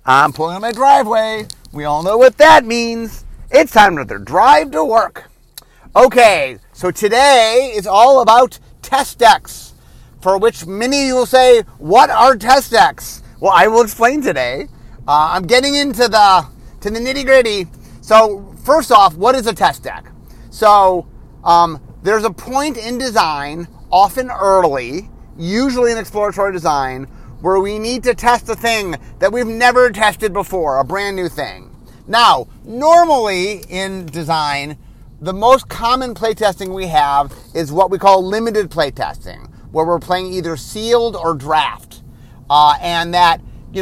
I'm pulling in my driveway. We all know what that means. It's time to drive to work. Okay, so today is all about test decks, for which many of you will say, what are test decks? Well, I will explain today. I'm getting into the nitty gritty. So first off, what is a test deck? So there's a point in design, often early, usually in exploratory design, where we need to test a thing that we've never tested before, a brand new thing. Now, normally in design, the most common playtesting we have is what we call limited playtesting, where we're playing either sealed or draft. And that,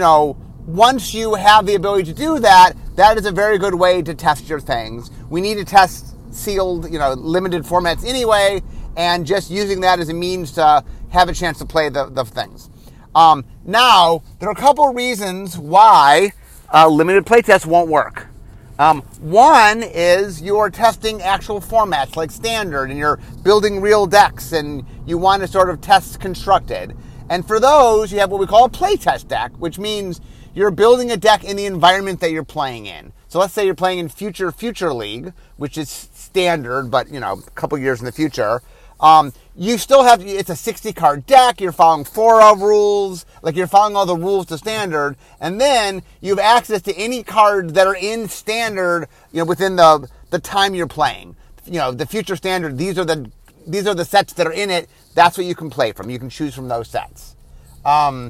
once you have the ability to do that, that is a very good way to test your things. We need to test sealed, limited formats anyway, and just using that as a means to have a chance to play the things. Now, there are a couple reasons why limited playtests won't work. One is you're testing actual formats like standard, and you're building real decks, and you want to sort of test constructed. And for those, you have what we call a playtest deck, which means you're building a deck in the environment that you're playing in. So let's say you're playing in Future League, which is standard, but a couple years in the future. You still have, it's a 60-card deck, you're following 4 rules, like you're following all the rules to standard, and then you have access to any cards that are in standard, within the time you're playing. The future standard, these are the sets that are in it, that's what you can play from. You can choose from those sets. But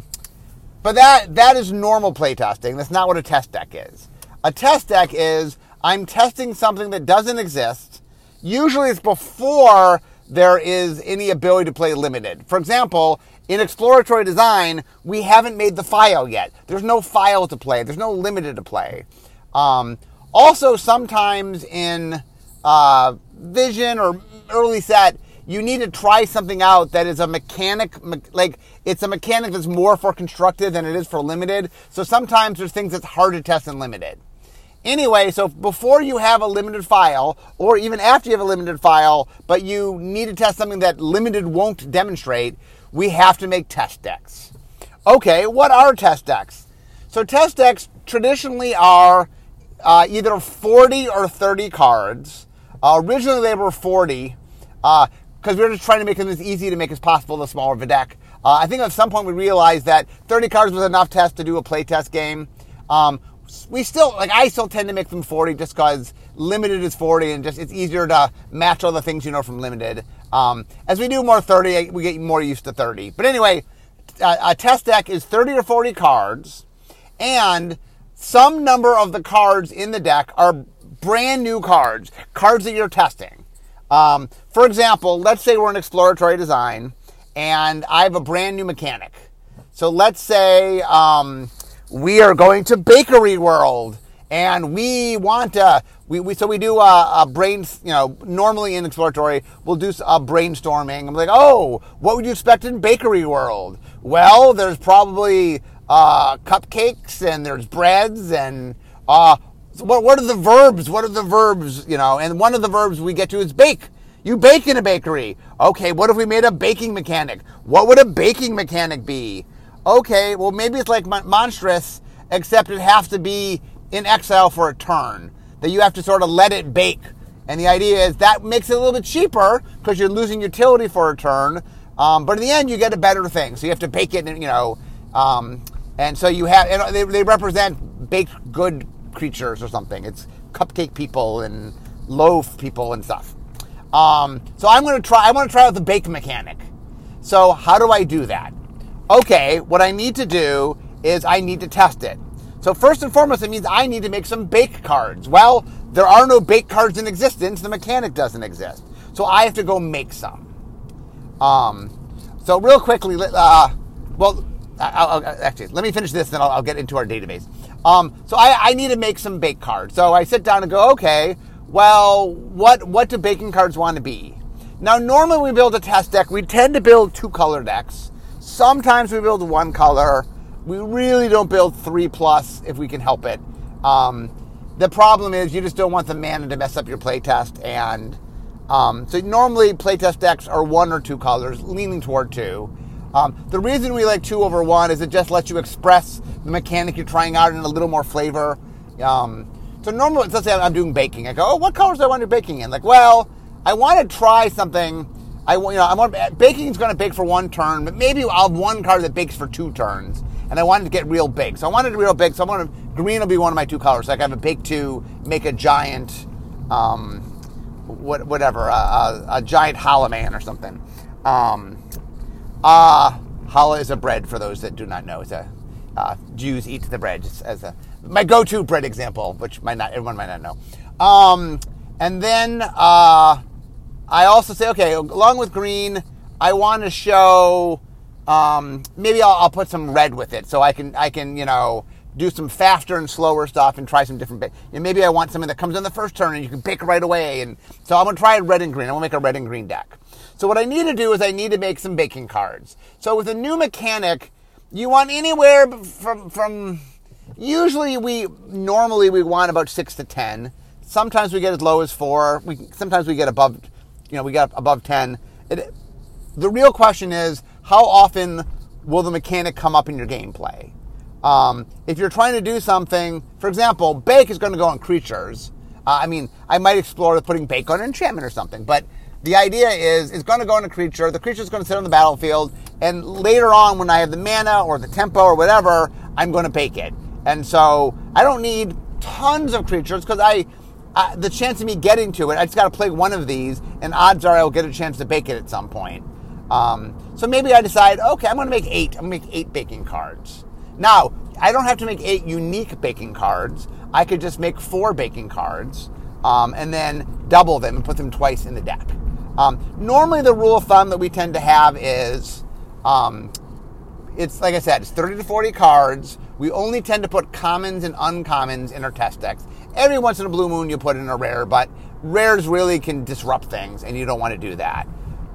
that is normal playtesting. That's not what a test deck is. A test deck is, I'm testing something that doesn't exist. Usually it's before there is any ability to play limited. For example, in exploratory design, we haven't made the file yet. There's no file to play. There's no limited to play. Also, sometimes in Vision or early set, you need to try something out that is a mechanic, like it's a mechanic that's more for constructed than it is for limited. So sometimes there's things that's hard to test in limited. Anyway, so before you have a limited file, or even after you have a limited file, but you need to test something that limited won't demonstrate, we have to make test decks. Okay, what are test decks? So test decks traditionally are either 40 or 30 cards. Originally they were 40, because we were just trying to make them as easy to make as possible, the smaller of a deck. I think at some point we realized that 30 cards was enough test to do a playtest game. I still tend to make them 40 just because limited is 40 and just it's easier to match all the things from limited. As we do more 30, we get more used to 30. But anyway, a test deck is 30 or 40 cards, and some number of the cards in the deck are brand new cards that you're testing. For example, let's say we're in exploratory design, and I have a brand new mechanic. So let's say we are going to Bakery World, and we want to, we do a brain, normally in exploratory, we'll do a brainstorming. I'm like, oh, what would you expect in Bakery World? Well, there's probably cupcakes, and there's breads, and what are the verbs? What are the verbs, and one of the verbs we get to is bake. You bake in a bakery. Okay, what if we made a baking mechanic? What would a baking mechanic be? Okay, well, maybe it's like Monstrous, except it has to be in exile for a turn, that you have to sort of let it bake. And the idea is that makes it a little bit cheaper because you're losing utility for a turn, but in the end, you get a better thing. So you have to bake it, and so you have, and they represent baked good creatures or something. It's cupcake people and loaf people and stuff. So I want to try out the bake mechanic. So how do I do that? Okay, what I need to do is I need to test it. So first and foremost, it means I need to make some bake cards. Well, there are no bake cards in existence. The mechanic doesn't exist. So I have to go make some. So real quickly, actually, let me finish this, then I'll get into our database. So I need to make some bake cards. So I sit down and go, okay, well, what do baking cards want to be? Now, normally when we build a test deck, we tend to build 2-color decks. Sometimes we build 1 color. We really don't build 3+ if we can help it. The problem is you just don't want the mana to mess up your playtest. And so normally playtest decks are 1 or 2 colors, leaning toward 2. The reason we like 2 over 1 is it just lets you express the mechanic you're trying out in a little more flavor. So normally, let's say I'm doing baking. I go, oh, what colors do I want to do baking in? Like, well, I want to try something. Baking is going to bake for 1 turn, but maybe I'll have 1 card that bakes for 2 turns. And I wanted to get real big. So I wanted to real big. So green will be one of my 2 colors. Like I have a bake 2, make a giant, a giant challah man or something. Challah is a bread for those that do not know. It's Jews eat the bread as my go-to bread example, which everyone might not know. And then I also say, okay, along with green, I want to show. Maybe I'll put some red with it, so I can do some faster and slower stuff and try some different bake. And maybe I want something that comes in the first turn and you can bake right away. And so I'm gonna try red and green. I'm gonna make a red and green deck. So what I need to do is I need to make some baking cards. So with a new mechanic, you want anywhere from usually we want about 6 to 10. Sometimes we get as low as 4. Sometimes we get above, we get above 10. The real question is, how often will the mechanic come up in your gameplay? If you're trying to do something, for example, bake is going to go on creatures. I might explore putting bake on an enchantment or something, but the idea is it's going to go on a creature. The creature is going to sit on the battlefield, and later on when I have the mana or the tempo or whatever, I'm going to bake it. And so I don't need tons of creatures because the chance of me getting to it, I just got to play one of these, and odds are I'll get a chance to bake it at some point. So maybe I decide, okay, I'm going to make 8. I'm going to make 8 baking cards. Now, I don't have to make 8 unique baking cards. I could just make 4 baking cards and then double them and put them twice in the deck. Normally, the rule of thumb that we tend to have is, it's like I said, it's 30 to 40 cards. We only tend to put commons and uncommons in our test decks. Every once in a blue moon, you put in a rare, but rares really can disrupt things, and you don't want to do that.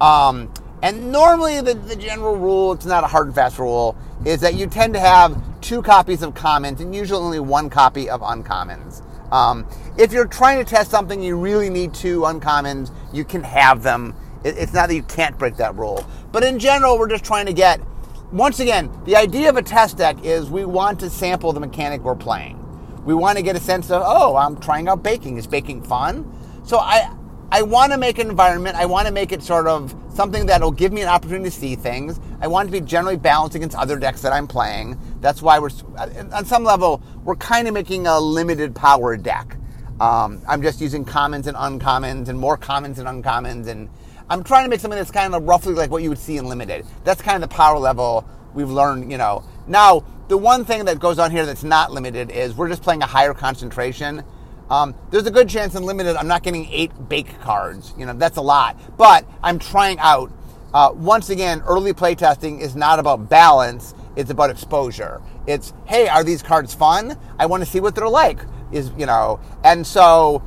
And normally, the general rule, it's not a hard and fast rule, is that you tend to have 2 copies of commons and usually only 1 copy of uncommons. If you're trying to test something, you really need 2 uncommons, you can have them. It's not that you can't break that rule. But in general, we're just trying to get, once again, the idea of a test deck is we want to sample the mechanic we're playing. We want to get a sense of, I'm trying out baking. Is baking fun? So I want to make an environment. I want to make it sort of something that will give me an opportunity to see things. I want it to be generally balanced against other decks that I'm playing. That's why on some level, we're kind of making a limited power deck. I'm just using commons and uncommons and more commons and uncommons. And I'm trying to make something that's kind of roughly like what you would see in limited. That's kind of the power level we've learned, Now, the one thing that goes on here that's not limited is we're just playing a higher concentration. There's a good chance in limited I'm not getting 8 bake cards. That's a lot. But I'm trying out. Once again, early playtesting is not about balance. It's about exposure. It's, hey, are these cards fun? I want to see what they're like. And so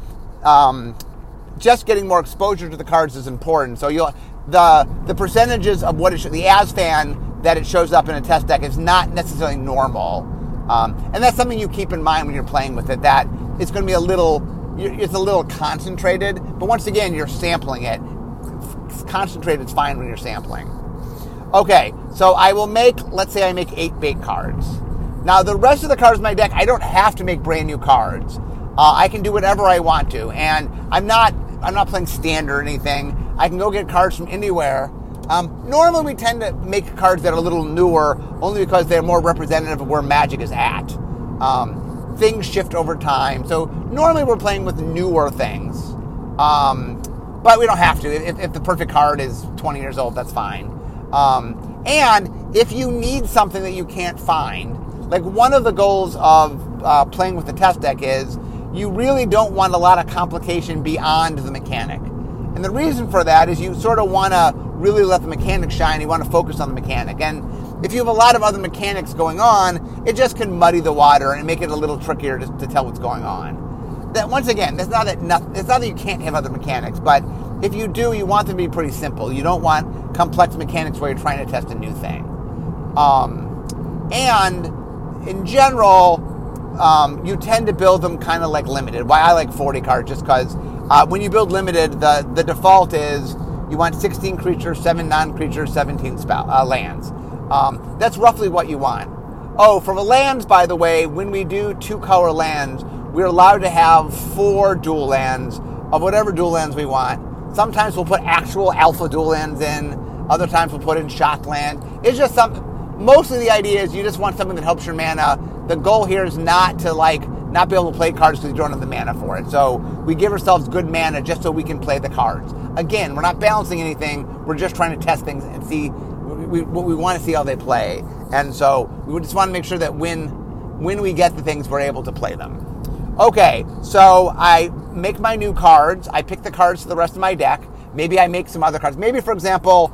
just getting more exposure to the cards is important. So the percentages of what the ASFAN that it shows up in a test deck is not necessarily normal. And that's something you keep in mind when you're playing with it, that it's going to be it's a little concentrated, but once again, you're sampling it. Concentrated is fine when you're sampling. Okay, so I will let's say I make 8 bake cards. Now, the rest of the cards in my deck, I don't have to make brand new cards. I can do whatever I want to, and I'm not playing standard or anything. I can go get cards from anywhere. Normally, we tend to make cards that are a little newer, only because they're more representative of where Magic is at. Things shift over time, so normally we're playing with newer things. But we don't have to. If the perfect card is 20 years old, that's fine. And if you need something that you can't find, like one of the goals of playing with the test deck is you really don't want a lot of complication beyond the mechanic. And the reason for that is you sort of want to really let the mechanic shine. You want to focus on the mechanic. And if you have a lot of other mechanics going on, it just can muddy the water and make it a little trickier to tell what's going on. That once again, it's not that you can't have other mechanics, but if you do, you want them to be pretty simple. You don't want complex mechanics where you're trying to test a new thing. And in general, you tend to build them kind of like limited. Why I like 40 cards, just because when you build limited, the default is you want 16 creatures, 7 non-creatures, 17 lands. That's roughly what you want. Oh, for the lands, by the way, when we do 2-color lands, we're allowed to have 4 dual lands of whatever dual lands we want. Sometimes we'll put actual alpha dual lands in. Other times we'll put in shock land. It's just mostly the idea is you just want something that helps your mana. The goal here is not to not be able to play cards because you don't have the mana for it. So we give ourselves good mana just so we can play the cards. Again, we're not balancing anything. We're just trying to test things and see what we want to see how they play. And so we just want to make sure that when we get the things, we're able to play them. Okay, so I make my new cards. I pick the cards for the rest of my deck. Maybe I make some other cards. Maybe, for example,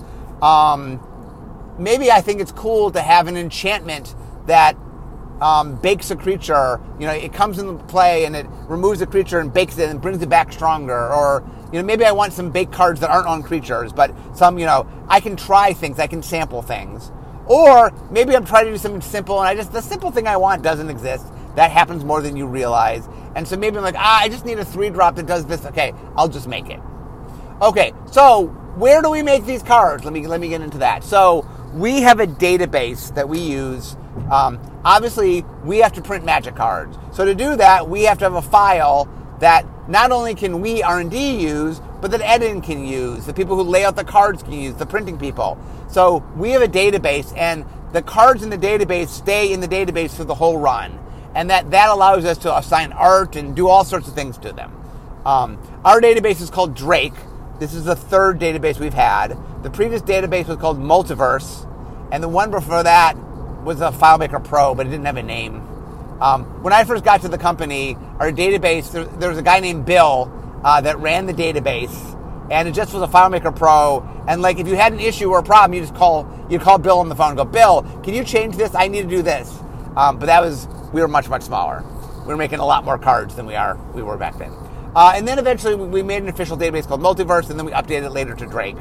maybe I think it's cool to have an enchantment that bakes a creature. It comes into play and it removes a creature and bakes it and brings it back stronger. Or, maybe I want some baked cards that aren't on creatures, but some, I can try things. I can sample things. Or maybe I'm trying to do something simple and the simple thing I want doesn't exist. That happens more than you realize. And so maybe I'm like, I just need a 3-drop that does this. Okay, I'll just make it. Okay, so where do we make these cards? Let me get into that. So we have a database that we use. Obviously, we have to print Magic cards. So to do that, we have to have a file that not only can we R&D use, but that Edin can use, the people who lay out the cards can use, the printing people. So we have a database, and the cards in the database stay in the database for the whole run. And that allows us to assign art and do all sorts of things to them. Our database is called Drake. This is the 3rd database we've had. The previous database was called Multiverse, and the one before that was a FileMaker Pro, but it didn't have a name. When I first got to the company, our database, there was a guy named Bill that ran the database, and it just was a FileMaker Pro. And if you had an issue or a problem, you'd call Bill on the phone and go, Bill, can you change this? I need to do this. But we were much, much smaller. We were making a lot more cards than we were back then. And then eventually we made an official database called Multiverse, and then we updated it later to Drake.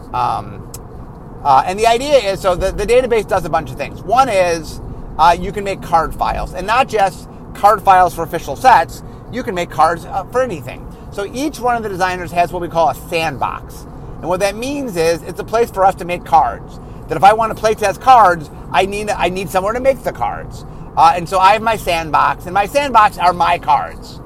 And the idea is, so the database does a bunch of things. One is you can make card files, and not just card files for official sets. You can make cards for anything. So each one of the designers has what we call a sandbox. And what that means is it's a place for us to make cards. That if I want to play test cards, I need somewhere to make the cards. And so I have my sandbox, and my sandbox are my cards.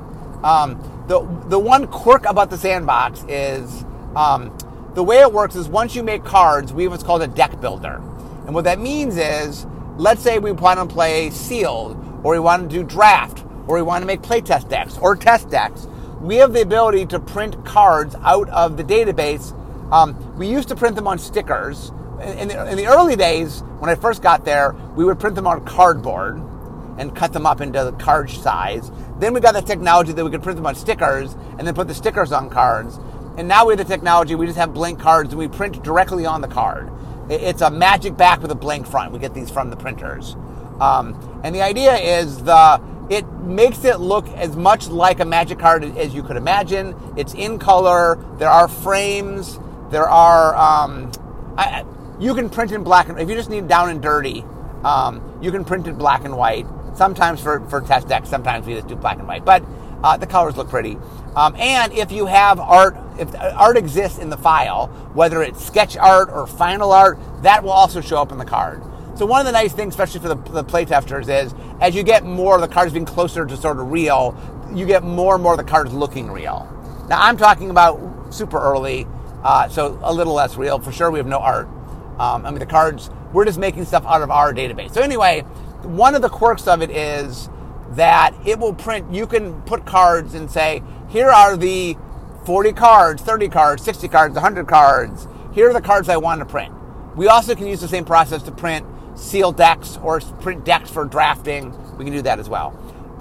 The one quirk about the sandbox is the way it works is once you make cards, we have what's called a deck builder. And what that means is, let's say we want to play sealed, or we want to do draft, or we want to make playtest decks, or test decks. We have the ability to print cards out of the database. We used to print them on stickers. In the early days, when I first got there, we would print them on cardboard and cut them up into the card size. Then we got the technology that we could print them on stickers and then put the stickers on cards. And now we have the technology, we just have blank cards and we print directly on the card. It's a magic back with a blank front. We get these from the printers. And the idea is it makes it look as much like a Magic card as you could imagine. It's in color. There are frames. There are... you can print in black and... If you just need down and dirty, you can print in black and white. Sometimes for test decks, sometimes we just do black and white. But the colors look pretty. And if you have art, if art exists in the file, whether it's sketch art or final art, that will also show up in the card. So one of the nice things, especially for the playtesters, is as you get more of the cards being closer to sort of real, you get more and more of the cards looking real. Now, I'm talking about super early, so a little less real. For sure, we have no art. The cards, we're just making stuff out of our database. So anyway, one of the quirks of it is that it will print, you can put cards and say, here are the 40 cards, 30 cards, 60 cards, 100 cards. Here are the cards I want to print. We also can use the same process to print sealed decks or print decks for drafting. We can do that as well.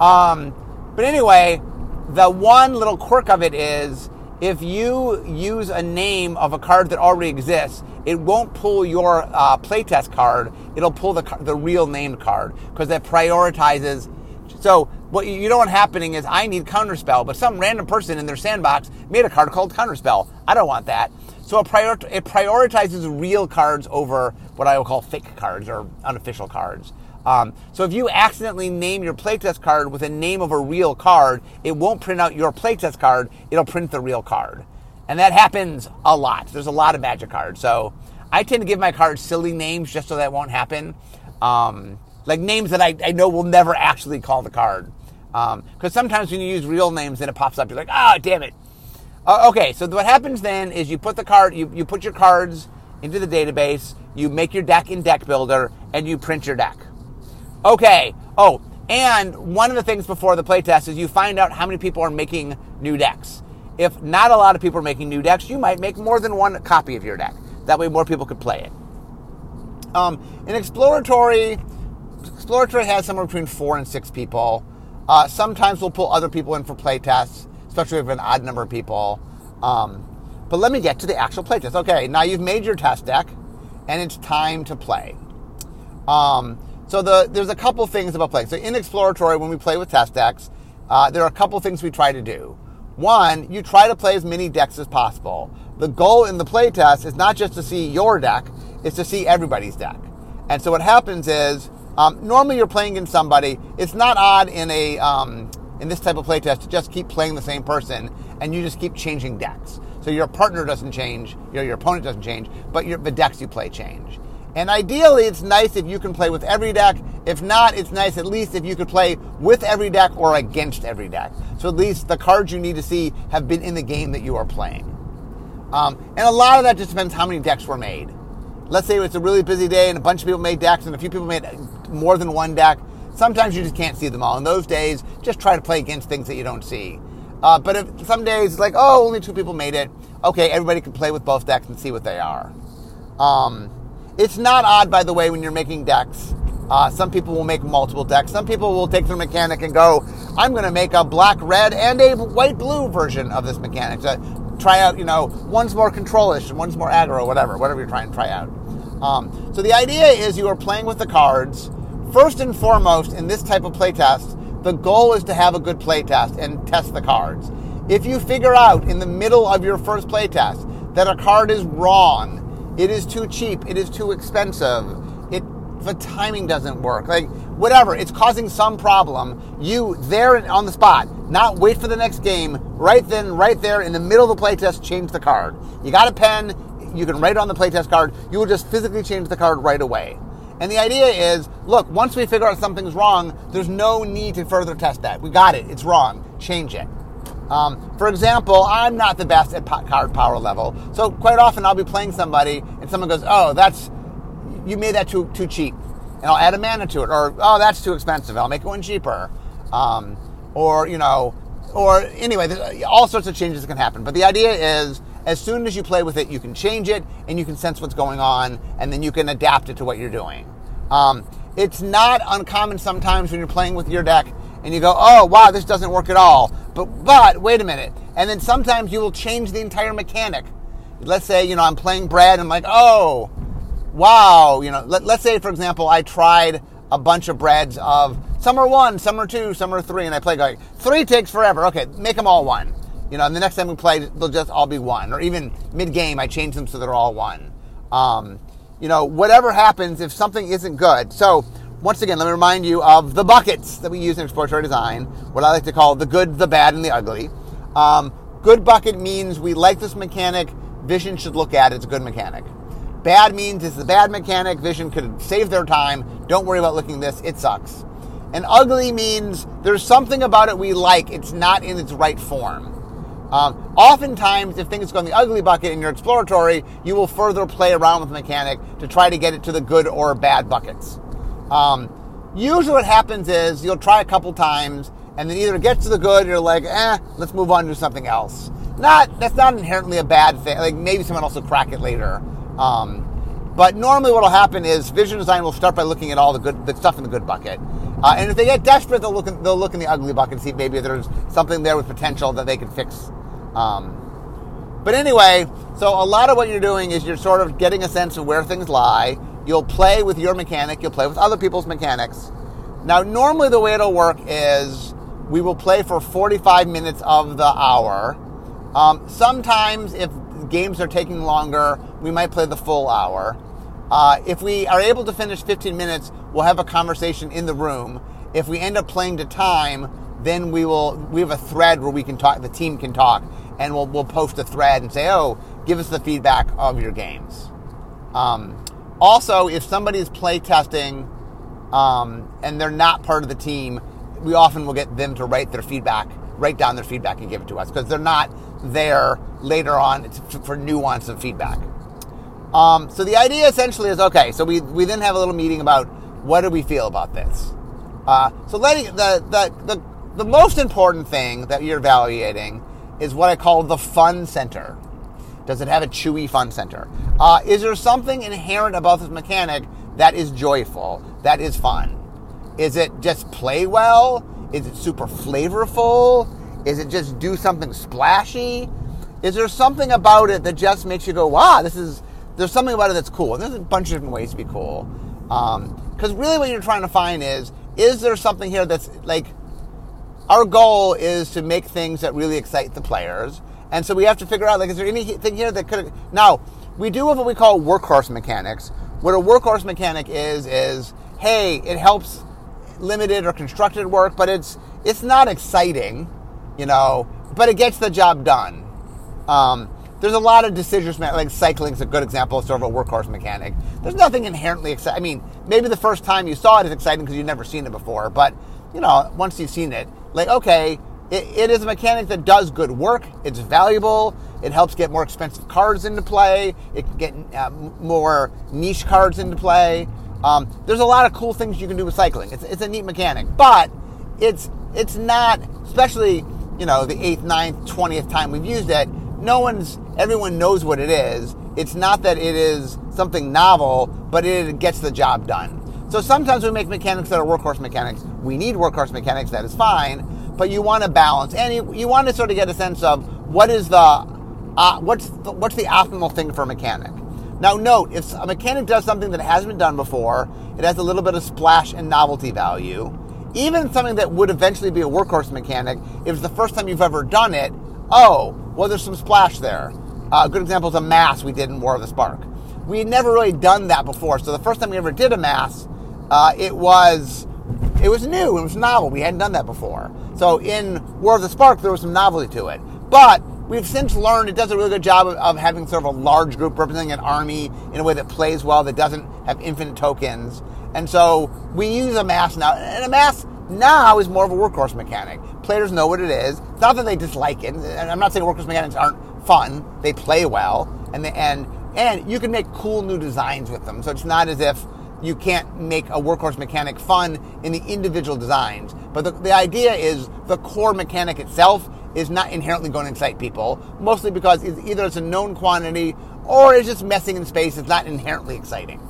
But anyway, the one little quirk of it is if you use a name of a card that already exists, it won't pull your playtest card. It'll pull the real named card because that prioritizes. So what you know what happening is I need Counterspell, but some random person in their sandbox made a card called Counterspell. I don't want that. So it prioritizes real cards over what I would call fake cards or unofficial cards. So if you accidentally name your playtest card with a name of a real card, it won't print out your playtest card. It'll print the real card. And that happens a lot. There's a lot of Magic cards. So I tend to give my cards silly names just so that won't happen. Like names that I know will never actually call the card. Because sometimes when you use real names, then it pops up. You're like, damn it. Okay, so what happens then is you put you put your cards into the database, you make your deck in Deck Builder, and you print your deck. Okay. Oh, and one of the things before the playtest is you find out how many people are making new decks. If not a lot of people are making new decks, you might make more than one copy of your deck. That way more people could play it. In Exploratory has somewhere between 4 and 6 people. Sometimes we'll pull other people in for playtests, especially if we have an odd number of people. But let me get to the actual playtest. Okay, now you've made your test deck, and it's time to play. So there's a couple things about playing. So in Exploratory, when we play with test decks, there are a couple things we try to do. One, you try to play as many decks as possible. The goal in the playtest is not just to see your deck, it's to see everybody's deck. And so what happens is, normally you're playing against somebody. It's not odd in this type of playtest to just keep playing the same person, and you just keep changing decks. So your partner doesn't change, your opponent doesn't change, but the decks you play change. And ideally, it's nice if you can play with every deck. If not, it's nice at least if you could play with every deck or against every deck. So at least the cards you need to see have been in the game that you are playing. And a lot of that just depends how many decks were made. Let's say it's a really busy day and a bunch of people made decks and a few people made more than one deck. Sometimes you just can't see them all. In those days, just try to play against things that you don't see. But if some days it's like, only 2 people made it. Okay, everybody can play with both decks and see what they are. It's not odd, by the way, when you're making decks. Some people will make multiple decks. Some people will take their mechanic and go, I'm going to make a black-red and a white-blue version of this mechanic. So try out, one's more control-ish and one's more aggro, whatever you're trying to try out. So the idea is you are playing with the cards. First and foremost, in this type of playtest, the goal is to have a good playtest and test the cards. If you figure out in the middle of your first playtest that a card is wrong, it is too cheap, it is too expensive, the timing doesn't work, whatever, it's causing some problem, you there on the spot, not wait for the next game, right then, right there in the middle of the playtest, change the card. You got a pen, you can write it on the playtest card, you will just physically change the card right away. And the idea is, look, once we figure out something's wrong, there's no need to further test that. We got it, it's wrong, change it. For example, I'm not the best at card power level, so quite often I'll be playing somebody and someone goes, you made that too cheap, and I'll add a mana to it, or that's too expensive, I'll make one cheaper, or anyway, all sorts of changes can happen. But the idea is, as soon as you play with it, you can change it, and you can sense what's going on, and then you can adapt it to what you're doing. It's not uncommon sometimes when you're playing with your deck, and you go, wow, this doesn't work at all. But wait a minute. And then sometimes you will change the entire mechanic. Let's say, I'm playing Brad, and I'm like, wow. Let's say, for example, I tried a bunch of breads of some are 1, some are 2, some are 3, and I play 3 takes forever. Okay, make them all 1. And the next time we play, they'll just all be 1. Or even mid-game, I change them so they're all 1. Whatever happens, if something isn't good. So, once again, let me remind you of the buckets that we use in Exploratory Design, what I like to call the good, the bad, and the ugly. Good bucket means we like this mechanic, Vision should look at it, it's a good mechanic. Bad means it's a bad mechanic, Vision could save their time, don't worry about looking at this, it sucks. And ugly means there's something about it we like, it's not in its right form. Oftentimes, if things go in the ugly bucket in your Exploratory, you will further play around with the mechanic to try to get it to the good or bad buckets. Usually what happens is you'll try a couple times, and then either it gets to the good, or you're like, let's move on to something else. That's not inherently a bad thing. Maybe someone else will crack it later. But normally what will happen is Vision Design will start by looking at all the stuff in the good bucket. And if they get desperate, they'll look in the ugly bucket and see maybe there's something there with potential that they can fix. But anyway, so a lot of what you're doing is you're sort of getting a sense of where things lie. You'll play with your mechanic. You'll play with other people's mechanics. Now, normally the way it'll work is we will play for 45 minutes of the hour. Sometimes, if games are taking longer, we might play the full hour. If we are able to finish 15 minutes, we'll have a conversation in the room. If we end up playing to time, then we have a thread where we can talk, the team can talk, and we'll post a thread and say, give us the feedback of your games. Also, if somebody is play testing and they're not part of the team, we often will get them to write down their feedback and give it to us because they're not there later on for nuance of feedback. So the idea essentially is, okay, so we then have a little meeting about what do we feel about this. So letting the most important thing that you're evaluating is what I call the fun center. Does it have a chewy fun center? Is there something inherent about this mechanic that is joyful, that is fun? Is it just play well? Is it super flavorful? Is it just do something splashy? Is there something about it that just makes you go, wow, there's something about it that's cool? And there's a bunch of different ways to be cool. Because really what you're trying to find is there something here that's like, our goal is to make things that really excite the players. And so we have to figure out, like, is there anything here that could... Now, we do have what we call workhorse mechanics. What a workhorse mechanic is, hey, it helps limited or constructed work, but it's not exciting, but it gets the job done. There's a lot of decisions, like cycling's a good example of sort of a workhorse mechanic. There's nothing inherently exciting. I mean, maybe the first time you saw it is exciting because you've never seen it before, but, once you've seen it, like, okay, it is a mechanic that does good work. It's valuable. It helps get more expensive cards into play. It can get more niche cards into play. There's a lot of cool things you can do with cycling. It's a neat mechanic, but it's not, especially, the 8th, 9th, 20th time we've used it, everyone knows what it is. It's not that it is something novel, but it gets the job done. So sometimes we make mechanics that are workhorse mechanics. We need workhorse mechanics, that is fine, but you want to balance, and you want to sort of get a sense of what's the optimal thing for a mechanic. Now note, if a mechanic does something that hasn't been done before, it has a little bit of splash and novelty value. Even something that would eventually be a workhorse mechanic, if it's the first time you've ever done it, there's some splash there. A good example is a mass we did in War of the Spark. We had never really done that before, so the first time we ever did a mass, it was new, it was novel. We hadn't done that before. So in War of the Spark, there was some novelty to it. But we've since learned it does a really good job of having sort of a large group representing an army in a way that plays well, that doesn't have infinite tokens. And so we use a mass now, and a mass now is more of a workhorse mechanic. Players know what it is. It's not that they dislike it. And I'm not saying workhorse mechanics aren't fun. They play well, and you can make cool new designs with them. So it's not as if you can't make a workhorse mechanic fun in the individual designs. But the idea is the core mechanic itself is not inherently going to excite people, mostly because either it's a known quantity or it's just messing in space. It's not inherently exciting.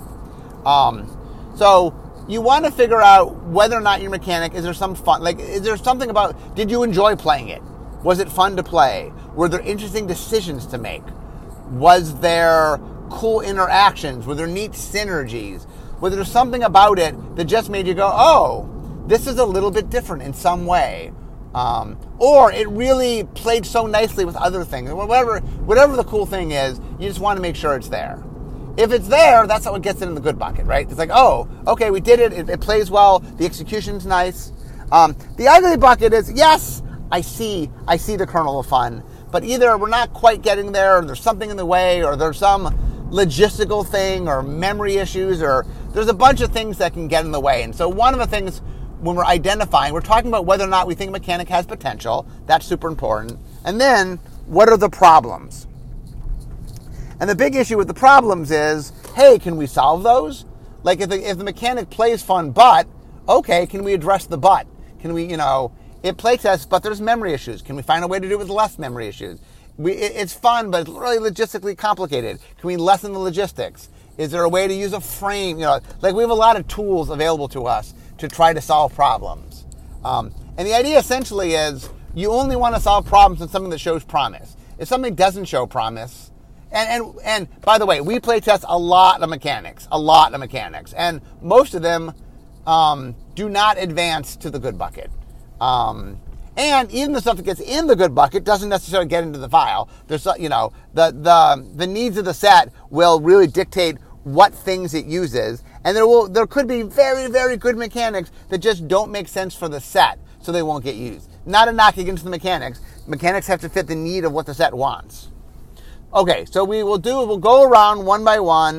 So you want to figure out whether or not your mechanic, is there some fun? Like, is there something about, did you enjoy playing it? Was it fun to play? Were there interesting decisions to make? Was there cool interactions? Were there neat synergies? Was there something about it that just made you go, oh, this is a little bit different in some way? Or it really played so nicely with other things. Whatever the cool thing is, you just want to make sure it's there. If it's there, that's how it gets in the good bucket, right? It's like, oh, okay, we did it. It plays well. The execution's nice. The ugly bucket is, yes, I see the kernel of fun, but either we're not quite getting there, or there's something in the way, or there's some logistical thing, or memory issues, or there's a bunch of things that can get in the way. And so one of the things when we're identifying, we're talking about whether or not we think a mechanic has potential. That's super important. And then, what are the problems? And the big issue with the problems is, hey, can we solve those? Like, if the mechanic plays fun, but, okay, can we address the but? Can we, it play tests, but there's memory issues. Can we find a way to do it with less memory issues? It's fun, but it's really logistically complicated. Can we lessen the logistics? Is there a way to use a frame? Like, we have a lot of tools available to us to try to solve problems. And the idea essentially is you only want to solve problems in something that shows promise. If something doesn't show promise, and by the way, we play test a lot of mechanics, and most of them do not advance to the good bucket. And even the stuff that gets in the good bucket doesn't necessarily get into the file. There's, the needs of the set will really dictate what things it uses, and there could be very, very good mechanics that just don't make sense for the set, so they won't get used. Not a knock against the mechanics. Mechanics have to fit the need of what the set wants. Okay, so we'll go around one by one,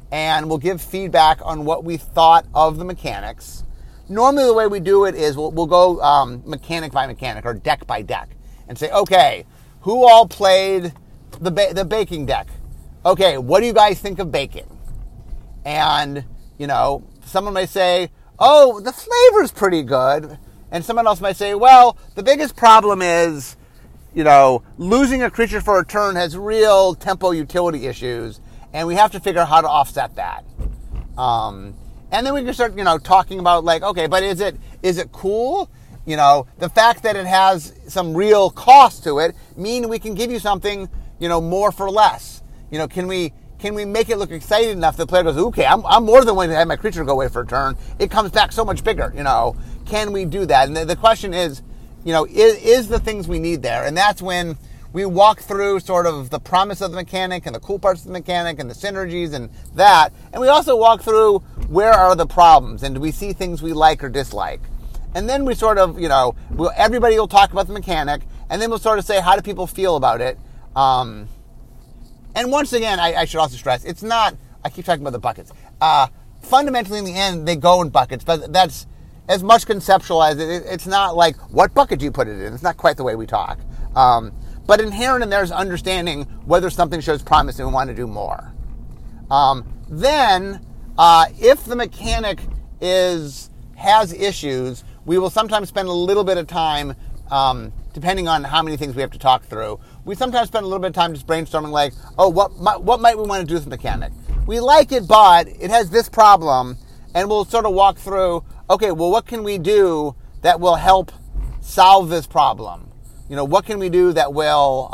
and we'll give feedback on what we thought of the mechanics. Normally the way we do it is we'll go mechanic by mechanic or deck by deck and say, okay, who all played the baking deck? Okay, what do you guys think of baking? And, someone may say, oh, the flavor's pretty good. And someone else might say, well, the biggest problem is, losing a creature for a turn has real tempo utility issues, and we have to figure out how to offset that. And then we can start, talking about okay, but is it cool? The fact that it has some real cost to it mean we can give you something, more for less. Can we make it look exciting enough that the player goes, okay, I'm more than willing to have my creature go away for a turn. It comes back so much bigger, Can we do that? And the question is, is the things we need there? And that's when we walk through sort of the promise of the mechanic and the cool parts of the mechanic and the synergies and that. And we also walk through where are the problems and do we see things we like or dislike. And then we sort of, everybody will talk about the mechanic and then we'll sort of say, how do people feel about it? And once again, I should also stress, it's not, I keep talking about the buckets. Fundamentally in the end, they go in buckets, but that's as much conceptual as it's not like, what bucket do you put it in? It's not quite the way we talk. But inherent in there is understanding whether something shows promise and we want to do more. Then, if the mechanic has issues, we will sometimes spend a little bit of time, depending on how many things we have to talk through. We sometimes spend a little bit of time just brainstorming what might we want to do with the mechanic? We like it, but it has this problem, and we'll sort of walk through, okay, well, what can we do that will help solve this problem? What can we do that will,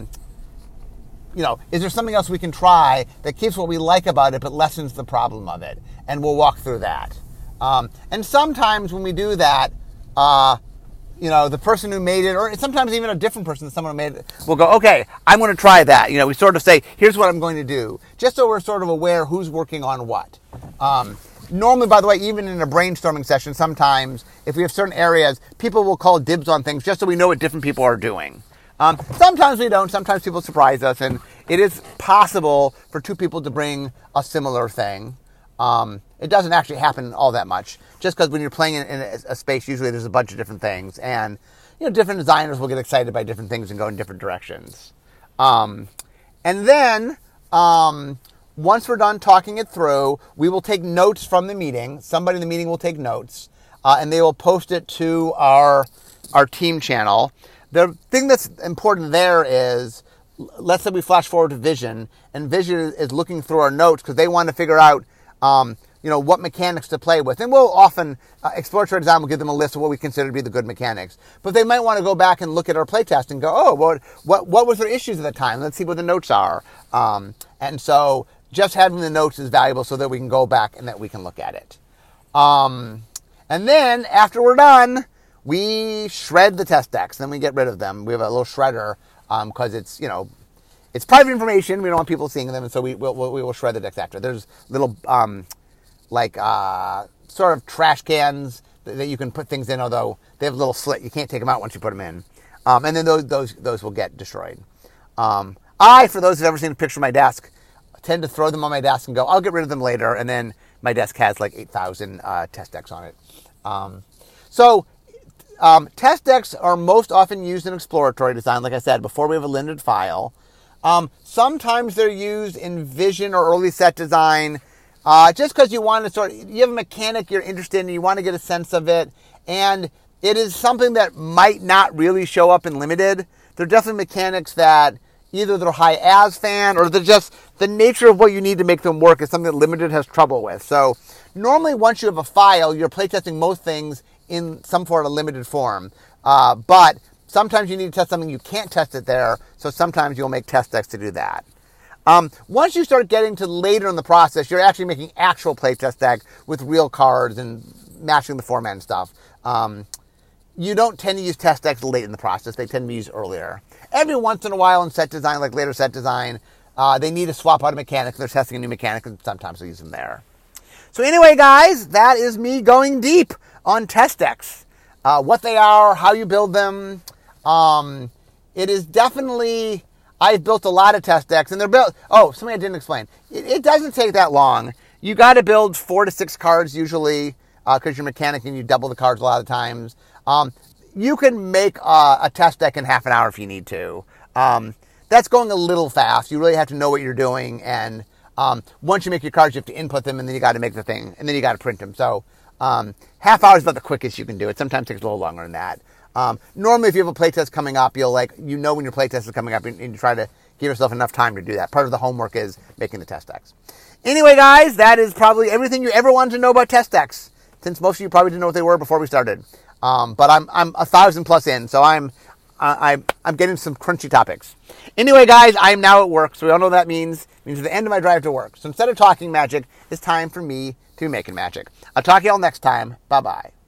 is there something else we can try that keeps what we like about it but lessens the problem of it? And we'll walk through that. And sometimes when we do that, the person who made it, or sometimes even a different person than someone who made it, will go, okay, I'm going to try that. We sort of say, here's what I'm going to do, just so we're sort of aware who's working on what. Normally, by the way, even in a brainstorming session, sometimes, if we have certain areas, people will call dibs on things just so we know what different people are doing. Sometimes we don't. Sometimes people surprise us, and it is possible for two people to bring a similar thing. It doesn't actually happen all that much, just because when you're playing in a space, usually there's a bunch of different things, and different designers will get excited by different things and go in different directions. And then, once we're done talking it through, we will take notes from the meeting. Somebody in the meeting will take notes, and they will post it to our team channel. The thing that's important there is, let's say we flash forward to Vision, and Vision is looking through our notes because they want to figure out, what mechanics to play with. And we'll often, exploratory design will give them a list of what we consider to be the good mechanics. But they might want to go back and look at our playtest and go, oh, what was their issues at the time? Let's see what the notes are. And so just having the notes is valuable so that we can go back and that we can look at it. And then after we're done, we shred the test decks. Then we get rid of them. We have a little shredder because it's, it's private information. We don't want people seeing them, and so we will shred the decks after. There's little sort of trash cans that you can put things in, although they have a little slit. You can't take them out once you put them in. And then those will get destroyed. For those who've ever seen a picture of my desk, tend to throw them on my desk and go, I'll get rid of them later. And then my desk has 8,000 test decks on it. Test decks are most often used in exploratory design, like I said, before we have a limited file. Sometimes they're used in Vision or early set design, just because you want to you have a mechanic you're interested in, and you want to get a sense of it, and it is something that might not really show up in limited. They're definitely mechanics that either they're high as fan, or they're just the nature of what you need to make them work is something that limited has trouble with. So normally once you have a file, you're playtesting most things in some sort of limited form. But sometimes you need to test something, you can't test it there, so sometimes you'll make test decks to do that. Once you start getting to later in the process, you're actually making actual playtest deck with real cards and matching the format and stuff. You don't tend to use test decks late in the process. They tend to be used earlier. Every once in a while in set design, like later set design, they need to swap out a mechanic. They're testing a new mechanic, and sometimes they use them there. So anyway, guys, that is me going deep on test decks. What they are, how you build them. It is definitely, I've built a lot of test decks, and they're built. Oh, something I didn't explain. It doesn't take that long. You got to build 4 to 6 cards usually, because you're mechanic and you double the cards a lot of times. You can make a test deck in half an hour if you need to. That's going a little fast. You really have to know what you're doing, and once you make your cards, you have to input them, and then you got to make the thing, and then you got to print them. So half hour is about the quickest you can do it. Sometimes it takes a little longer than that. Normally, if you have a playtest coming up, you'll when your playtest is coming up, and you try to give yourself enough time to do that. Part of the homework is making the test decks. Anyway, guys, that is probably everything you ever wanted to know about test decks, since most of you probably didn't know what they were before we started. But I'm 1,000 plus in, so I'm getting some crunchy topics. Anyway, guys, I am now at work, so we all know what that means. It means the end of my drive to work. So instead of talking magic, it's time for me to be making magic. I'll talk to y'all next time. Bye-bye.